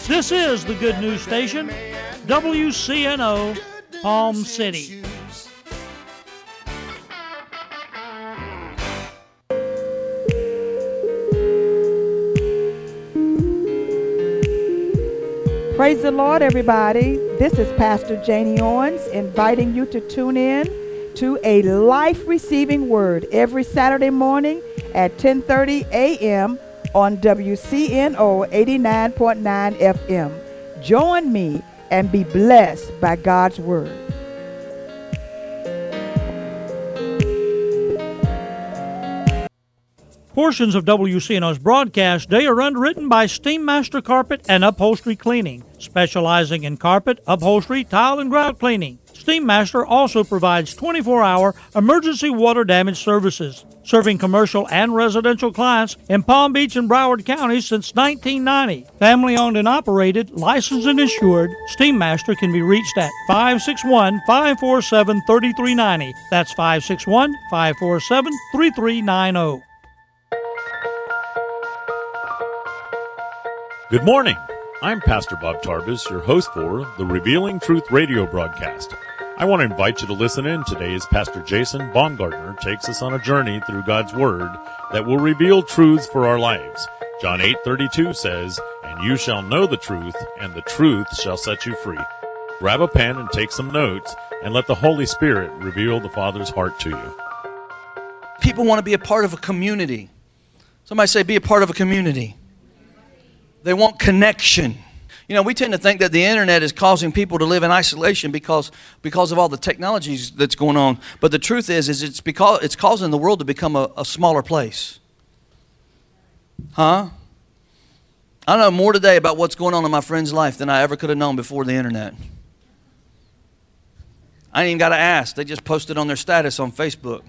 This is the Good News Station, WCNO, Palm City. Praise the Lord, everybody. This is Pastor Janie Owens inviting you to tune in to a life-receiving word every Saturday morning at 10:30 a.m. on WCNO 89.9 FM. Join me and be blessed by God's word. Portions of WCNO's broadcast day are underwritten by Steammaster Carpet and Upholstery Cleaning, specializing in carpet, upholstery, tile, and grout cleaning. Steammaster also provides 24-hour emergency water damage services, serving commercial and residential clients in Palm Beach and Broward counties since 1990. Family-owned and operated, licensed and insured, Steammaster can be reached at 561-547-3390. That's 561-547-3390. Good morning. I'm Pastor Bob Tarbus, your host for the Revealing Truth radio broadcast. I want to invite you to listen in today as Pastor Jason Baumgartner takes us on a journey through God's Word that will reveal truths for our lives. John 8:32 says, "And you shall know the truth, and the truth shall set you free." Grab a pen and take some notes, and let the Holy Spirit reveal the Father's heart to you. People want to be a part of a community. Somebody say, be a part of a community. They want connection. You know, we tend to think that the internet is causing people to live in isolation because of all the technologies that's going on. But the truth is it's because it's causing the world to become a smaller place. Huh? I know more today about what's going on in my friend's life than I ever could have known before the internet. I ain't even got to ask. They just posted on their status on Facebook.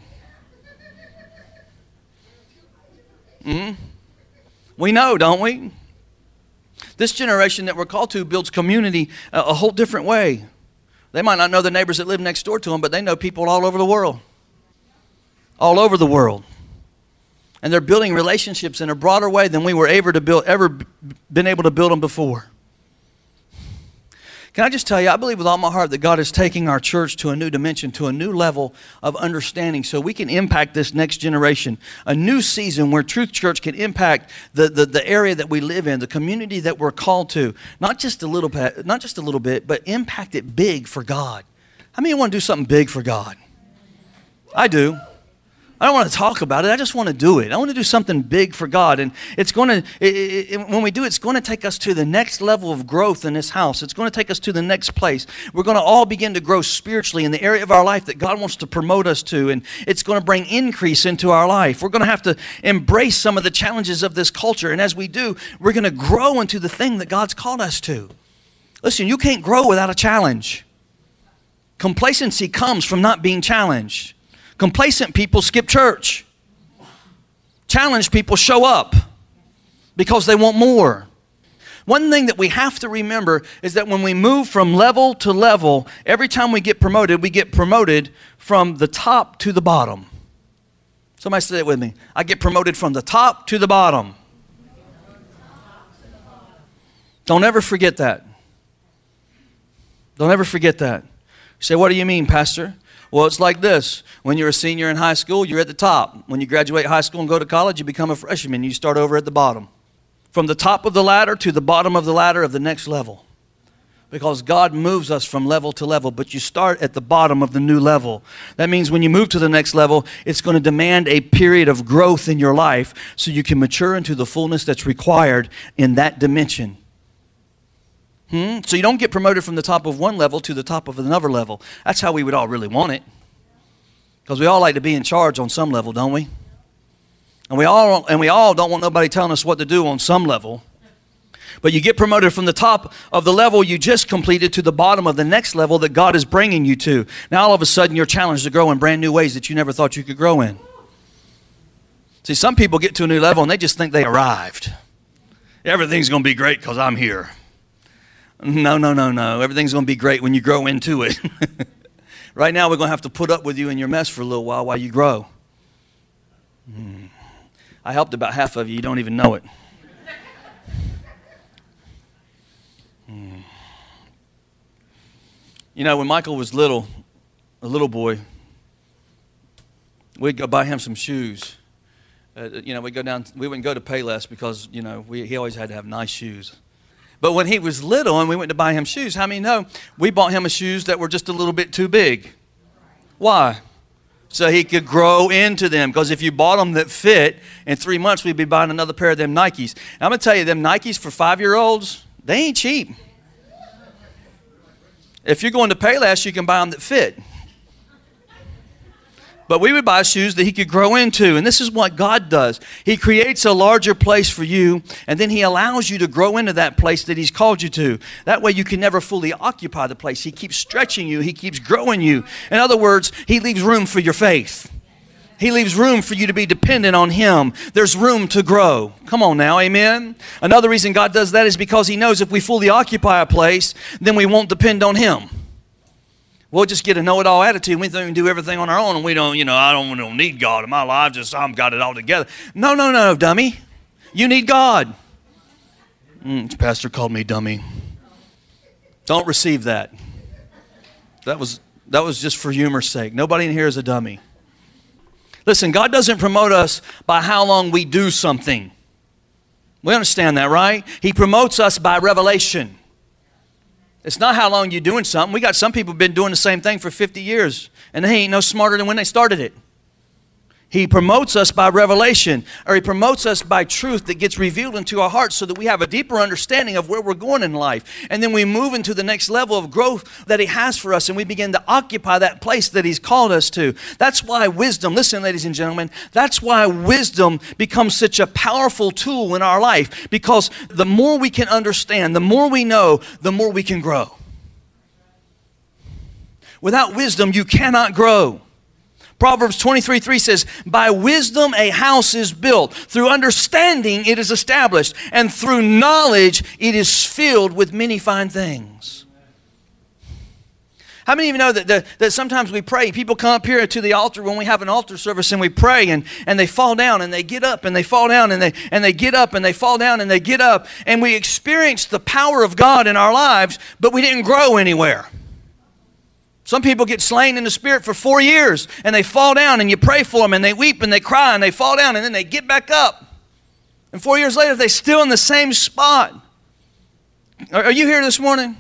We know, don't we? This generation that we're called to builds community a whole different way. They might not know the neighbors that live next door to them, but they know people all over the world. All over the world. And they're building relationships in a broader way than we were ever been able to build them before. Can I just tell you, I believe with all my heart that God is taking our church to a new dimension, to a new level of understanding so we can impact this next generation. A new season where Truth Church can impact the area that we live in, the community that we're called to. Not just a little bit, but impact it big for God. How many want to do something big for God? I do. I don't want to talk about it. I just want to do it. I want to do something big for God. And it's going to, when we do it, it's going to take us to the next level of growth in this house. It's going to take us to the next place. We're going to all begin to grow spiritually in the area of our life that God wants to promote us to. And it's going to bring increase into our life. We're going to have to embrace some of the challenges of this culture. And as we do, we're going to grow into the thing that God's called us to. Listen, you can't grow without a challenge. Complacency comes from not being challenged. Complacent people skip church. Challenged people show up because they want more. One thing that we have to remember is that when we move from level to level, every time we get promoted from the top to the bottom. Somebody say it with me. I get promoted from the top to the bottom. Don't ever forget that. Don't ever forget that. You say, what do you mean, Pastor? Well, it's like this. When you're a senior in high school, you're at the top. When you graduate high school and go to college, you become a freshman. You start over at the bottom. From the top of the ladder to the bottom of the ladder of the next level. Because God moves us from level to level, but you start at the bottom of the new level. That means when you move to the next level, it's going to demand a period of growth in your life so you can mature into the fullness that's required in that dimension. So you don't get promoted from the top of one level to the top of another level. That's how we would all really want it. Because we all like to be in charge on some level, don't we? And we all don't want nobody telling us what to do on some level. But you get promoted from the top of the level you just completed to the bottom of the next level that God is bringing you to. Now all of a sudden you're challenged to grow in brand new ways that you never thought you could grow in. See, some people get to a new level and they just think they arrived. Everything's going to be great because I'm here. No. Everything's going to be great when you grow into it. Right now, we're going to have to put up with you in your mess for a little while you grow. I helped about half of you. You don't even know it. You know, when Michael was little, a little boy, we'd go buy him some shoes. We'd go down, we wouldn't go to Payless because, he always had to have nice shoes. But when he was little and we went to buy him shoes, how many know we bought him shoes that were just a little bit too big? Why? So he could grow into them. Because if you bought them that fit, in 3 months we'd be buying another pair of them Nikes. And I'm going to tell you, them Nikes for 5-year-olds, they ain't cheap. If you're going to Payless, you can buy them that fit. But we would buy shoes that he could grow into. And this is what God does. He creates a larger place for you, and then he allows you to grow into that place that he's called you to. That way you can never fully occupy the place. He keeps stretching you. He keeps growing you. In other words, he leaves room for your faith. He leaves room for you to be dependent on him. There's room to grow. Come on now, amen? Another reason God does that is because he knows if we fully occupy a place, then we won't depend on him. We'll just get a know-it-all attitude. We think we can do everything on our own, and we don't, I don't need God in my life. I've got it all together. No, dummy. You need God. The pastor called me dummy. Don't receive that. That was just for humor's sake. Nobody in here is a dummy. Listen, God doesn't promote us by how long we do something. We understand that, right? He promotes us by revelation. It's not how long you're doing something. We got some people who've been doing the same thing for 50 years, and they ain't no smarter than when they started it. He promotes us by revelation, or he promotes us by truth that gets revealed into our hearts so that we have a deeper understanding of where we're going in life. And then we move into the next level of growth that he has for us, and we begin to occupy that place that he's called us to. That's why wisdom, listen, ladies and gentlemen, that's why wisdom becomes such a powerful tool in our life, because the more we can understand, the more we know, the more we can grow. Without wisdom, you cannot grow. Proverbs 23:3 says, by wisdom a house is built. Through understanding it is established. And through knowledge it is filled with many fine things. How many of you know that sometimes we pray, people come up here to the altar when we have an altar service and we pray and they fall down and they get up and they fall down and they get up and they fall down and they get up, and we experience the power of God in our lives, but we didn't grow anywhere. Some people get slain in the spirit for 4 years and they fall down and you pray for them and they weep and they cry and they fall down and then they get back up. And 4 years later, they're still in the same spot. Are you here this morning?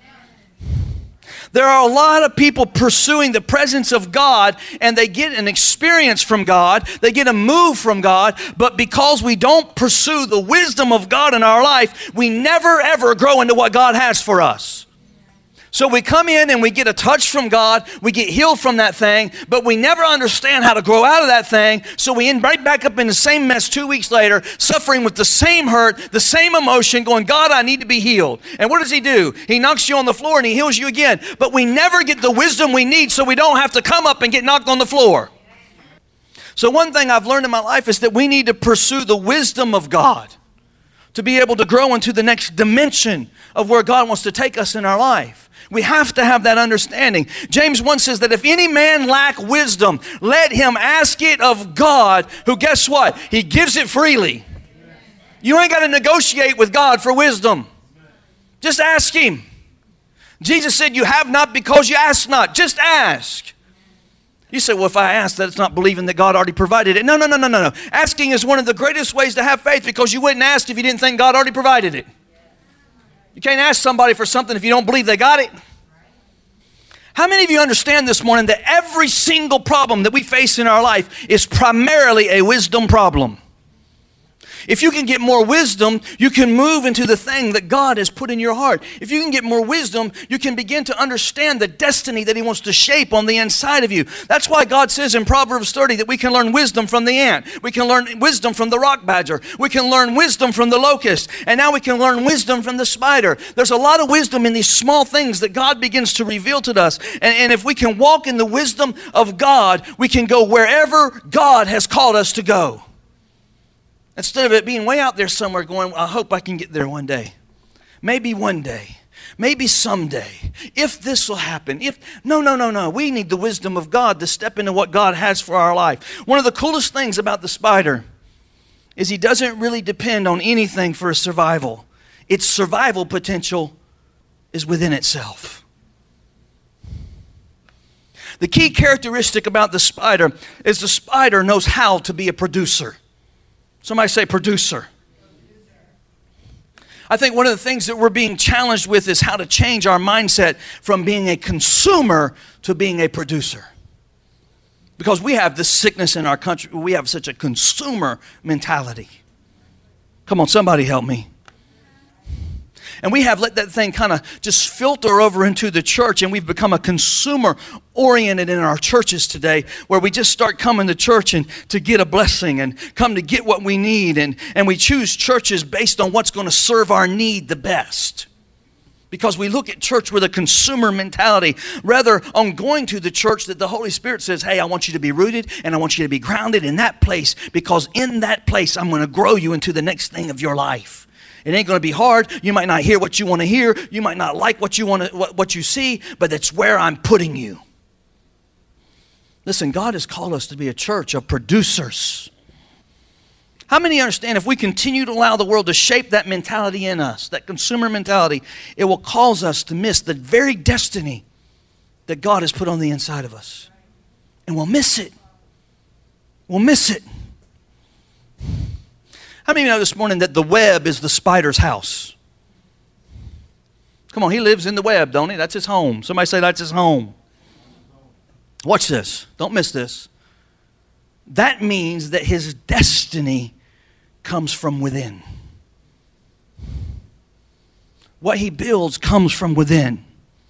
There are a lot of people pursuing the presence of God, and they get an experience from God, they get a move from God, but because we don't pursue the wisdom of God in our life, we never ever grow into what God has for us. So we come in and we get a touch from God, we get healed from that thing, but we never understand how to grow out of that thing, so we end right back up in the same mess 2 weeks later, suffering with the same hurt, the same emotion, going, God, I need to be healed. And what does he do? He knocks you on the floor and he heals you again. But we never get the wisdom we need so we don't have to come up and get knocked on the floor. So one thing I've learned in my life is that we need to pursue the wisdom of God to be able to grow into the next dimension of where God wants to take us in our life. We have to have that understanding. James 1 says that if any man lack wisdom, let him ask it of God, who, guess what? He gives it freely. You ain't got to negotiate with God for wisdom. Just ask him. Jesus said, you have not because you ask not. Just ask. You say, well, if I ask, that's not believing that God already provided it. No. Asking is one of the greatest ways to have faith, because you wouldn't ask if you didn't think God already provided it. You can't ask somebody for something if you don't believe they got it. How many of you understand this morning that every single problem that we face in our life is primarily a wisdom problem? If you can get more wisdom, you can move into the thing that God has put in your heart. If you can get more wisdom, you can begin to understand the destiny that he wants to shape on the inside of you. That's why God says in Proverbs 30 that we can learn wisdom from the ant. We can learn wisdom from the rock badger. We can learn wisdom from the locust. And now we can learn wisdom from the spider. There's a lot of wisdom in these small things that God begins to reveal to us. And if we can walk in the wisdom of God, we can go wherever God has called us to go. Instead of it being way out there somewhere going, I hope I can get there one day. Maybe one day. Maybe someday. If this will happen. No. We need the wisdom of God to step into what God has for our life. One of the coolest things about the spider is he doesn't really depend on anything for his survival. Its survival potential is within itself. The key characteristic about the spider is the spider knows how to be a producer. Somebody say producer. I think one of the things that we're being challenged with is how to change our mindset from being a consumer to being a producer. Because we have this sickness in our country. We have such a consumer mentality. Come on, somebody help me. And we have let that thing kind of just filter over into the church, and we've become a consumer oriented in our churches today, where we just start coming to church and to get a blessing and come to get what we need, and we choose churches based on what's going to serve our need the best. Because we look at church with a consumer mentality, rather on going to the church that the Holy Spirit says, hey, I want you to be rooted and I want you to be grounded in that place, because in that place I'm going to grow you into the next thing of your life. It ain't going to be hard. You might not hear what you want to hear. You might not like what you see, but it's where I'm putting you. Listen, God has called us to be a church of producers. How many understand if we continue to allow the world to shape that mentality in us, that consumer mentality, it will cause us to miss the very destiny that God has put on the inside of us. And we'll miss it. We'll miss it. How many of you know this morning that the web is the spider's house? Come on, he lives in the web, don't he? That's his home. Somebody say that's his home. Watch this. Don't miss this. That means that his destiny comes from within. What he builds comes from within.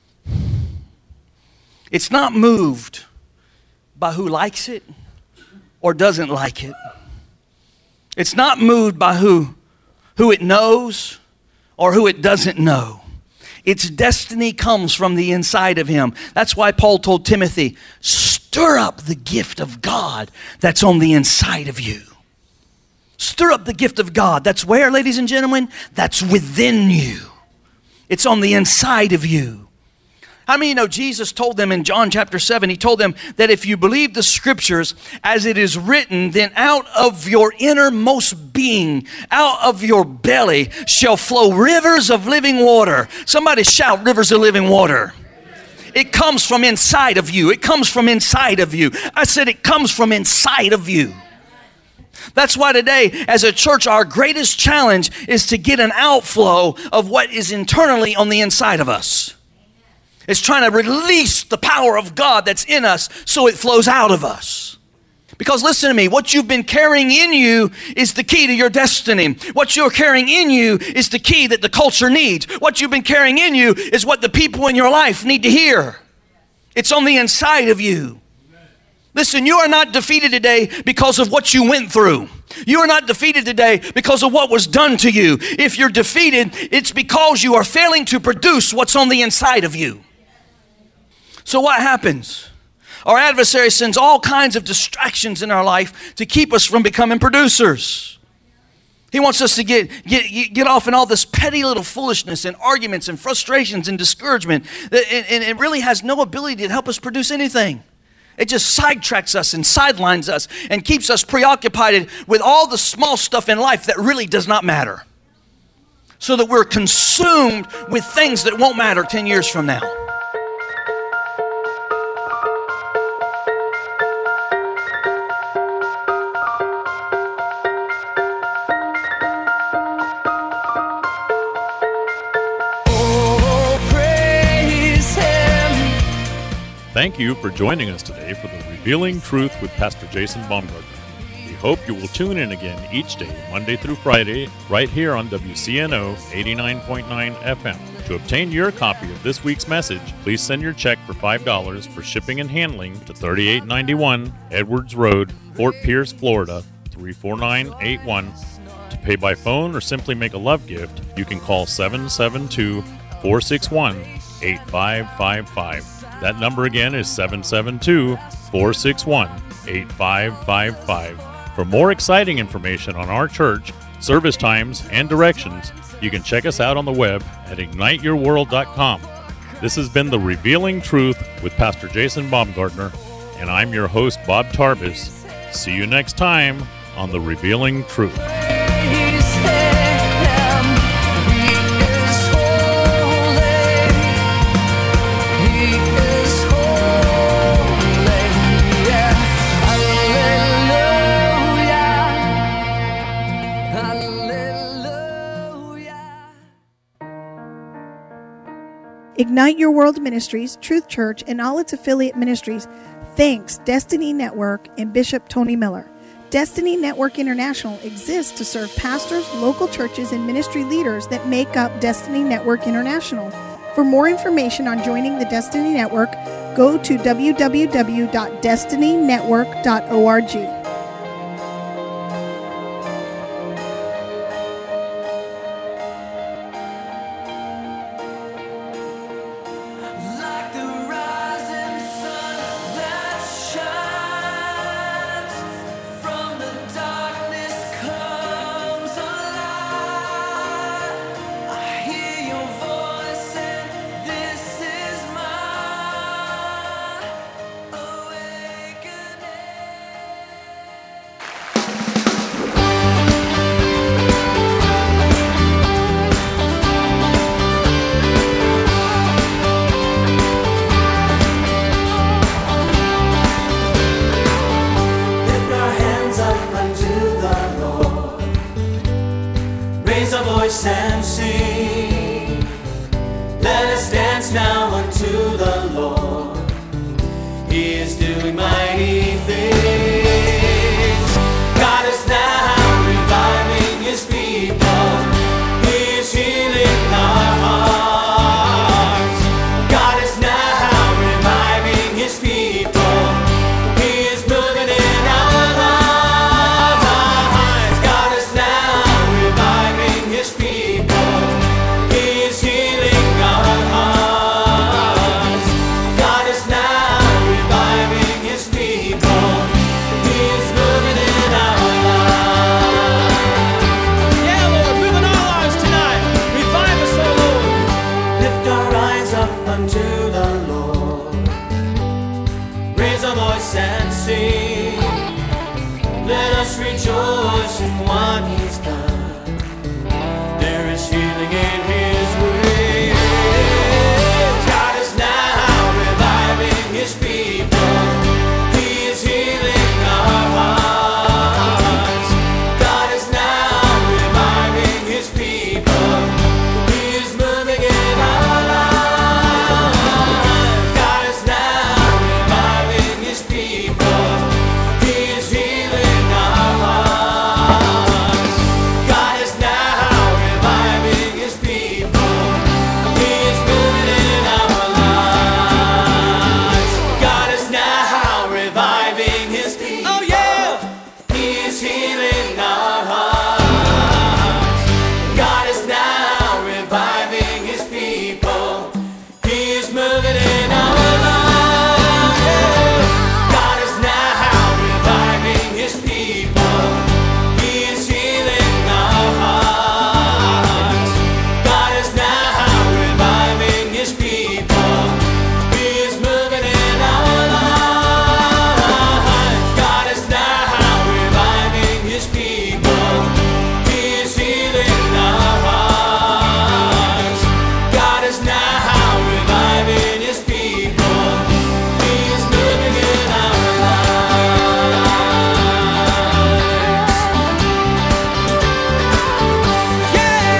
It's not moved by who likes it or doesn't like it. It's not moved by who it knows or who it doesn't know. Its destiny comes from the inside of him. That's why Paul told Timothy, stir up the gift of God that's on the inside of you. Stir up the gift of God. That's where, ladies and gentlemen? That's within you. It's on the inside of you. How many of you know Jesus told them in John chapter 7, he told them that if you believe the scriptures as it is written, then out of your innermost being, out of your belly shall flow rivers of living water. Somebody shout, rivers of living water. It comes from inside of you. It comes from inside of you. I said it comes from inside of you. That's why today, as a church, our greatest challenge is to get an outflow of what is internally on the inside of us. It's trying to release the power of God that's in us so it flows out of us. Because listen to me, what you've been carrying in you is the key to your destiny. What you're carrying in you is the key that the culture needs. What you've been carrying in you is what the people in your life need to hear. It's on the inside of you. Listen, you are not defeated today because of what you went through. You are not defeated today because of what was done to you. If you're defeated, it's because you are failing to produce what's on the inside of you. So what happens? Our adversary sends all kinds of distractions in our life to keep us from becoming producers. He wants us to get off in all this petty little foolishness and arguments and frustrations and discouragement. And it really has no ability to help us produce anything. It just sidetracks us and sidelines us and keeps us preoccupied with all the small stuff in life that really does not matter. So that we're consumed with things that won't matter 10 years from now. Thank you for joining us today for the Revealing Truth with Pastor Jason Baumgartner. We hope you will tune in again each day, Monday through Friday, right here on WCNO 89.9 FM. To obtain your copy of this week's message, please send your check for $5 for shipping and handling to 3891 Edwards Road, Fort Pierce, Florida, 34981. To pay by phone or simply make a love gift, you can call 772-461-8555. That number again is 772-461-8555. For more exciting information on our church, service times, and directions, you can check us out on the web at igniteyourworld.com. This has been The Revealing Truth with Pastor Jason Baumgartner, and I'm your host, Bob Tarbis. See you next time on The Revealing Truth. Ignite Your World Ministries, Truth Church, and all its affiliate ministries thanks Destiny Network and Bishop Tony Miller. Destiny Network International exists to serve pastors, local churches, and ministry leaders that make up Destiny Network International. For more information on joining the Destiny Network, go to www.destinynetwork.org. And sing. Let us dance now unto the Lord. He is doing mighty things. God is now reviving His people. He is healing our hearts. God is now reviving His people. He is moving in our lives. God is now reviving His people. And sing. Let us rejoice in what He's done. There is healing in His way. God is now reviving His people. He is healing our hearts. God is now reviving His people. He is moving in our lives. God is now reviving His people. He is healing our hearts. God is now reviving His people. He is moving in our lives. God is now reviving His people. Oh yeah! He is healing our hearts. God is now reviving His people. He is moving in our lives. God is now reviving His people. He is healing our hearts. God is now reviving His people. He is moving in our lives. God is now reviving His people. He is healing our hearts. God is now reviving His people. He is moving in our lives. Yeah!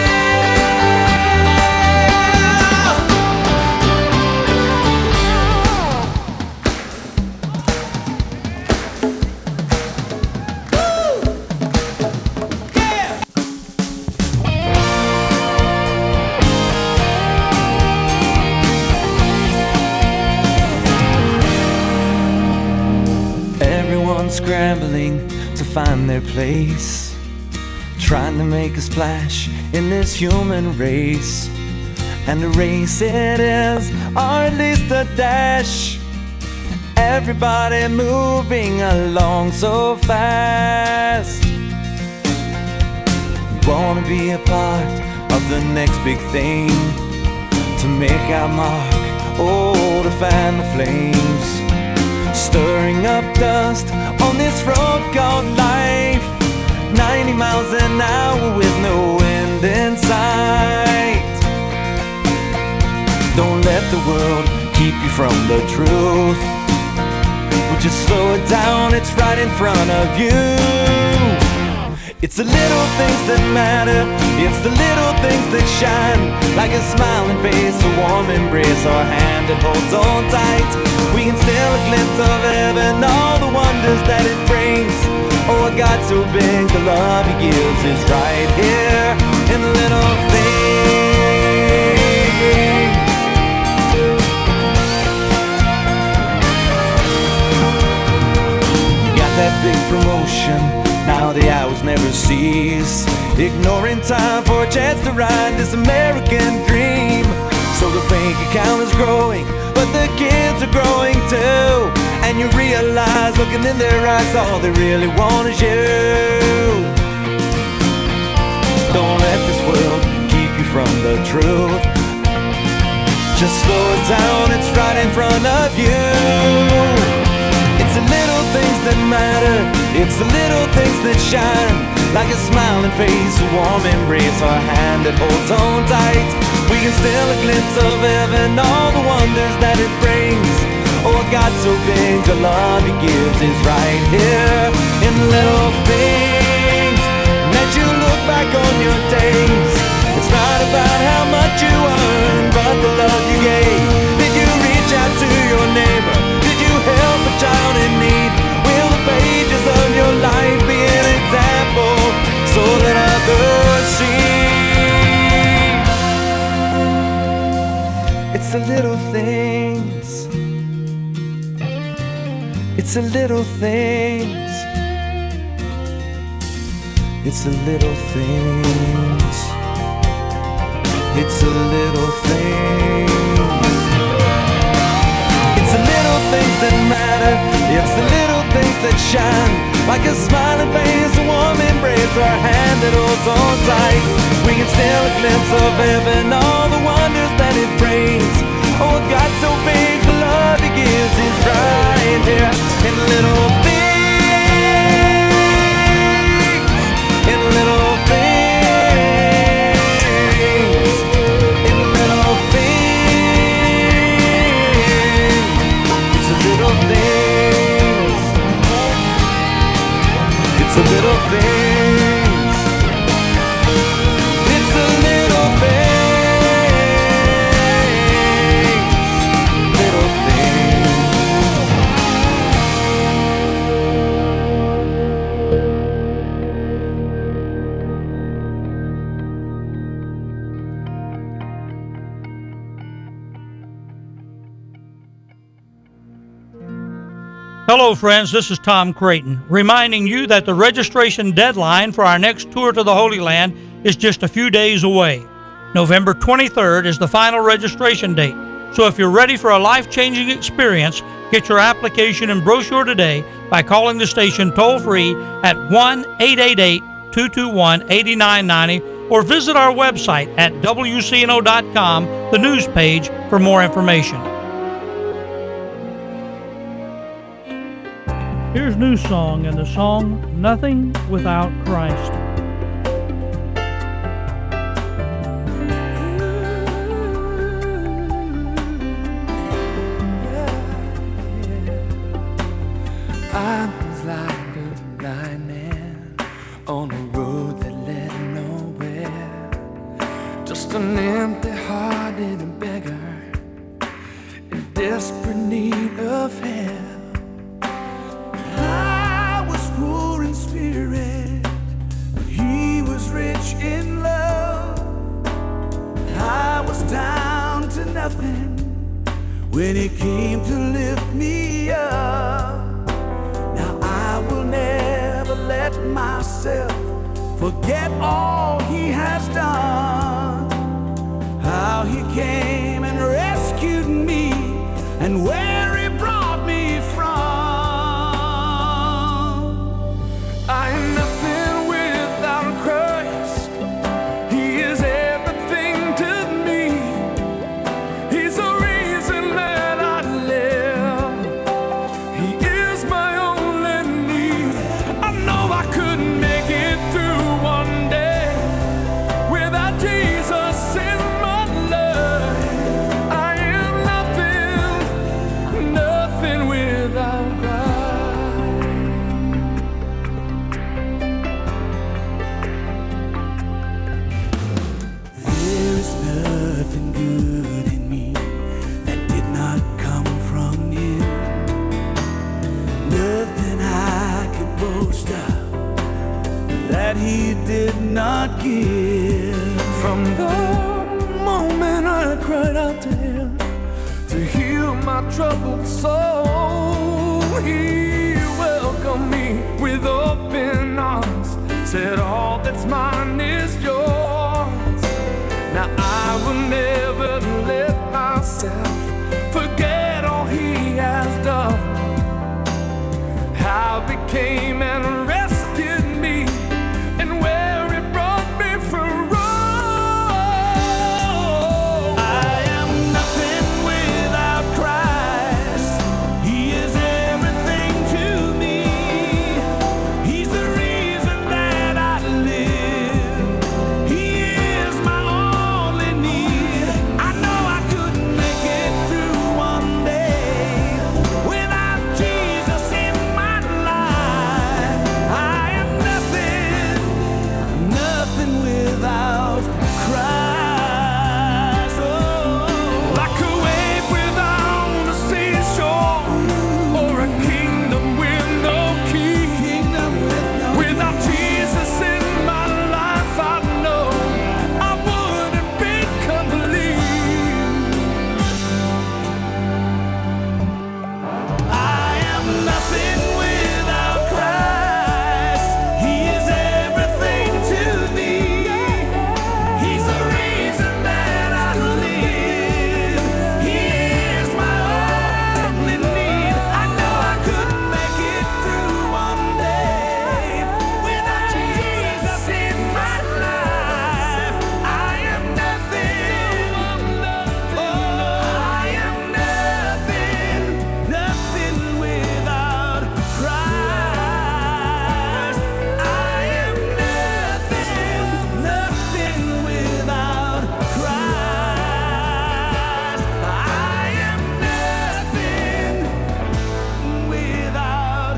Everyone's scrambling to find their place, trying to make a splash in this human race. And a race it is, or at least a dash. Everybody moving along so fast. We wanna be a part of the next big thing, to make our mark, oh, to fan the flames. Stirring up dust on this road called life, 90 miles an hour with no end in sight. Don't let the world keep you from the truth. Would you slow it down? It's right in front of you. It's the little things that matter. It's the little things that shine, like a smiling face, a warm embrace, or a hand that holds on tight. We can steal a glimpse of heaven, all the wonders that it brings. Oh, a God so big, the love He gives is right here in the little things. You got that big promotion, now the hours never cease. Ignoring time for a chance to ride this American dream. So the bank account is growing, but the kids are growing too. And you realize, looking in their eyes, all they really want is you. Don't let this world keep you from the truth. Just slow it down, it's right in front of you. It's the little things that matter. It's the little things that shine, like a smiling face, a warm embrace, or a hand that holds on tight. We can steal a glimpse of heaven, all the wonders that it brings. Oh, a God so big, the love He gives is right here in the little things. And as you look back on your days, it's not about how much you earn, but the love you gave. Did you reach out to your neighbor? Did you help a child in need? Will the pages of your life be an example so that others see? It's the little things. It's the little things. It's the little things. It's the little things. It's the little things that matter. It's the little things that shine, like a smiling face, a warm embrace, or a hand that holds on tight. We can steal a glimpse of heaven, all the wonders that it brings. Oh, God so big, the love He gives is right here in little things, in little things, in little things. It's the little things. It's the little things. It's the little things. Hello, friends. This is Tom Creighton, reminding you that the registration deadline for our next tour to the Holy Land is just a few days away. November 23rd is the final registration date. So if you're ready for a life-changing experience, get your application and brochure today by calling the station toll-free at 1-888-221-8990 or visit our website at WCNO.com, the news page, for more information. Here's New Song and the song Nothing Without Christ. I was like a blind man on a road that led nowhere, just an empty-hearted beggar in desperate need of help. I was poor in spirit, but He was rich in love. I was down to nothing when He came to lift me up. I will never let myself forget all He has done, how He came and rescued me, and where He brought me from. I am nothing without Christ. He is everything to me. He's the reason that I live. He is my only need. I know I couldn't make it through one day without Jesus in my life. I am nothing shelter to heal my troubled soul. He welcomed me with open arms, said all that's mine is yours. Now I will never let myself forget all he has done. How he came and rescued me, and where he brought me from. I am nothing without Christ. He is everything to me. He's the reason that I live. He is my only need. I know I couldn't make it through one day without Jesus in my life. I am nothing, nothing without Christ. Oh, like a wave without a seashore, or a kingdom with no key. Without Jesus in my life, I know I wouldn't be complete. I am nothing without Christ. He is everything to me. He's the reason that I live. He is my only need. I know I couldn't make it through one day without Jesus in my life. I am nothing. Oh, I am nothing, nothing without Christ. I am nothing, nothing without Christ. I am nothing without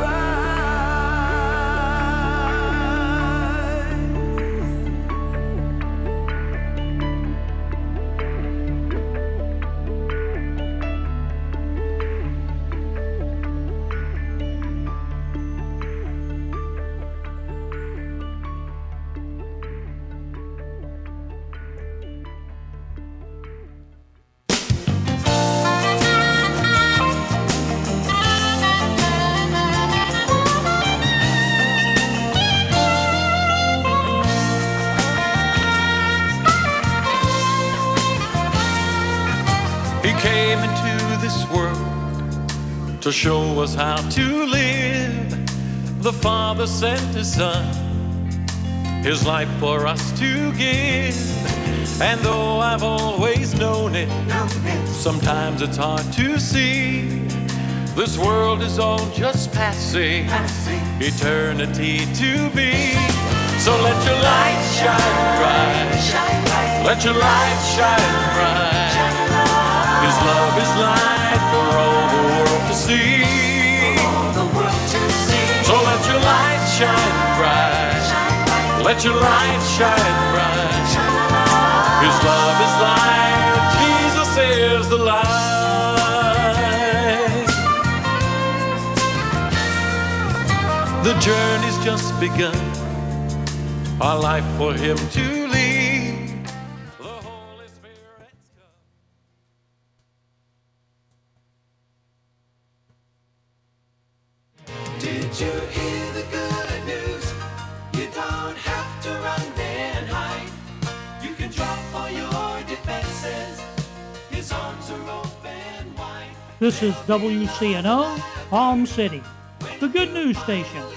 He came into this world to show us how to live. The Father sent His Son, His life for us to give. And though I've always known it, sometimes it's hard to see. This world is all just passing, eternity to be. So let your light shine bright. Let your light shine bright. His love is light for all the world to see. So let your light shine bright. Let your light shine bright. His love is light. Jesus is the light. The journey's just begun. Our life for Him to lead. The Holy Spirit's come. Did you hear the good news? You don't have to run and hide. You can drop all your defenses. His arms are open wide. This is WCNO, Palm City, the Good News Station.